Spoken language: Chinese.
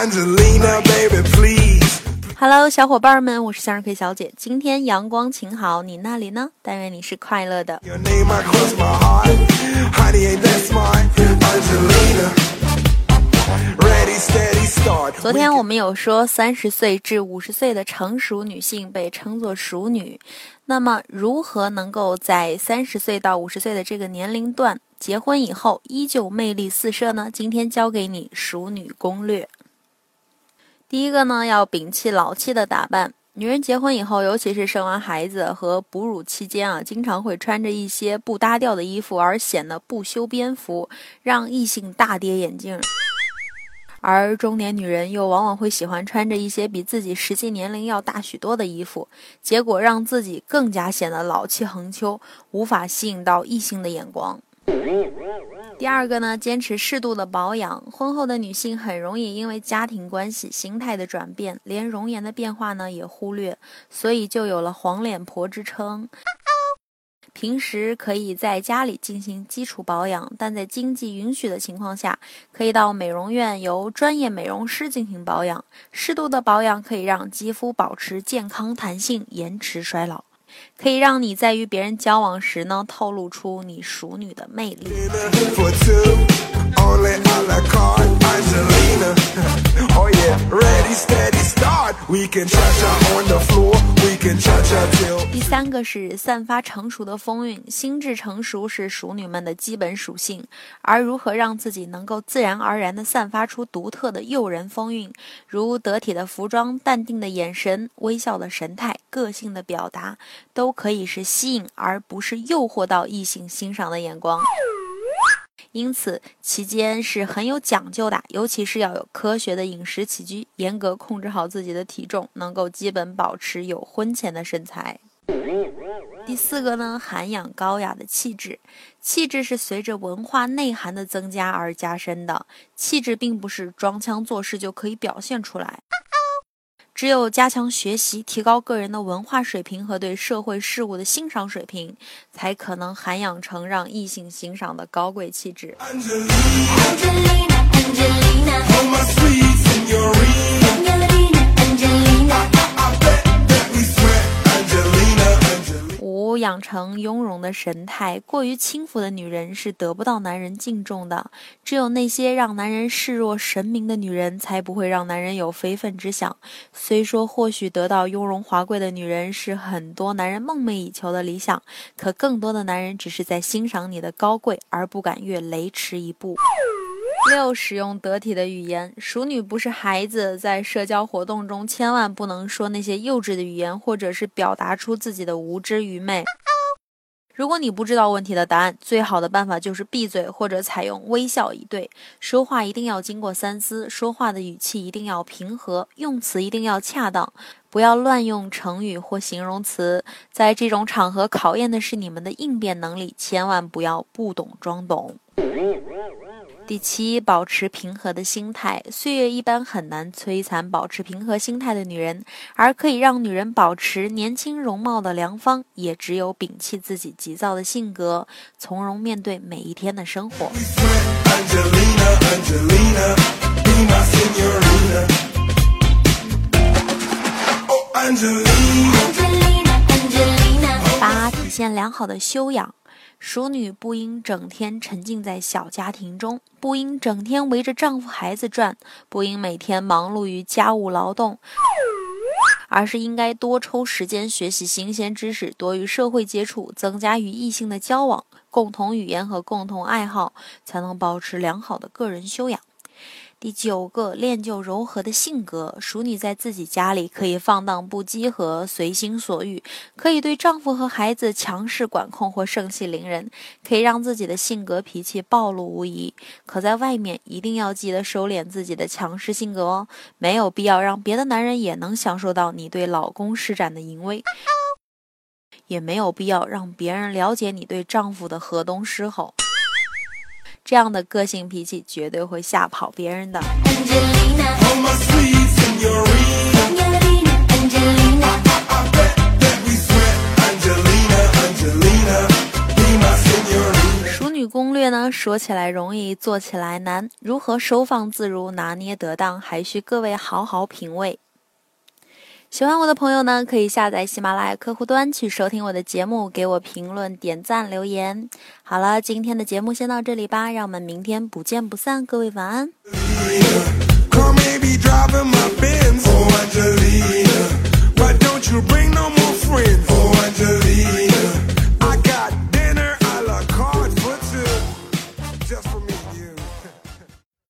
Hello， 小伙伴们，我是向日葵小姐。今天阳光晴好，你那里呢？但愿你是快乐的。昨天我们有说30岁至50岁的成熟女性被称作熟女，那么如何能够在30岁到50岁的这个年龄段结婚以后依旧魅力四射呢？今天教给你熟女攻略。第一个呢，要摒弃老气的打扮。女人结婚以后，尤其是生完孩子和哺乳期间经常会穿着一些不搭调的衣服，而显得不修边幅，让异性大跌眼镜。而中年女人又往往会喜欢穿着一些比自己实际年龄要大许多的衣服，结果让自己更加显得老气横秋，无法吸引到异性的眼光。第二个呢，坚持适度的保养。婚后的女性很容易因为家庭关系、心态的转变，连容颜的变化呢也忽略，所以就有了黄脸婆之称。平时可以在家里进行基础保养，但在经济允许的情况下，可以到美容院由专业美容师进行保养。适度的保养可以让肌肤保持健康弹性，延迟衰老，可以让你在与别人交往时呢，透露出你熟女的魅力。第三个是散发成熟的风韵。心智成熟是熟女们的基本属性，而如何让自己能够自然而然地散发出独特的诱人风韵，如得体的服装、淡定的眼神、微笑的神态、个性的表达，都可以是吸引而不是诱惑到异性欣赏的眼光。因此期间是很有讲究的，尤其是要有科学的饮食起居，严格控制好自己的体重，能够基本保持有婚前的身材。第四个呢，涵养高雅的气质。气质是随着文化内涵的增加而加深的，气质并不是装腔作势就可以表现出来。只有加强学习，提高个人的文化水平和对社会事物的欣赏水平，才可能涵养成让异性欣赏的高贵气质。5. 养成雍容的神态。过于轻浮的女人是得不到男人敬重的，只有那些让男人视若神明的女人才不会让男人有非分之想。虽说或许得到雍容华贵的女人是很多男人梦寐以求的理想，可更多的男人只是在欣赏你的高贵，而不敢越雷池一步。6. 使用得体的语言。熟女不是孩子，在社交活动中千万不能说那些幼稚的语言，或者是表达出自己的无知愚昧。如果你不知道问题的答案，最好的办法就是闭嘴，或者采用微笑以对。说话一定要经过三思，说话的语气一定要平和，用词一定要恰当，不要乱用成语或形容词。在这种场合考验的是你们的应变能力，千万不要不懂装懂。第7，保持平和的心态。岁月一般很难摧残保持平和心态的女人，而可以让女人保持年轻容貌的良方，也只有摒弃自己急躁的性格，从容面对每一天的生活。8，体现良好的修养。熟女不应整天沉浸在小家庭中，不应整天围着丈夫孩子转，不应每天忙碌于家务劳动，而是应该多抽时间学习新鲜知识，多与社会接触，增加与异性的交往，共同语言和共同爱好，才能保持良好的个人修养。第9个，练就柔和的性格。熟女在自己家里可以放荡不羁和随心所欲，可以对丈夫和孩子强势管控或盛气凌人，可以让自己的性格脾气暴露无遗。可在外面一定要记得收敛自己的强势性格哦，没有必要让别的男人也能享受到你对老公施展的淫威，也没有必要让别人了解你对丈夫的河东狮吼。这样的个性脾气绝对会吓跑别人的。 女攻略呢，说起来容易，做起来难。如何收放自如，拿捏得当，还需各位好好品味。喜欢我的朋友呢，可以下载喜马拉雅客户端去收听我的节目，给我评论、点赞、留言。好了，今天的节目先到这里吧，让我们明天不见不散。各位晚安。Why don't you bring no more friends?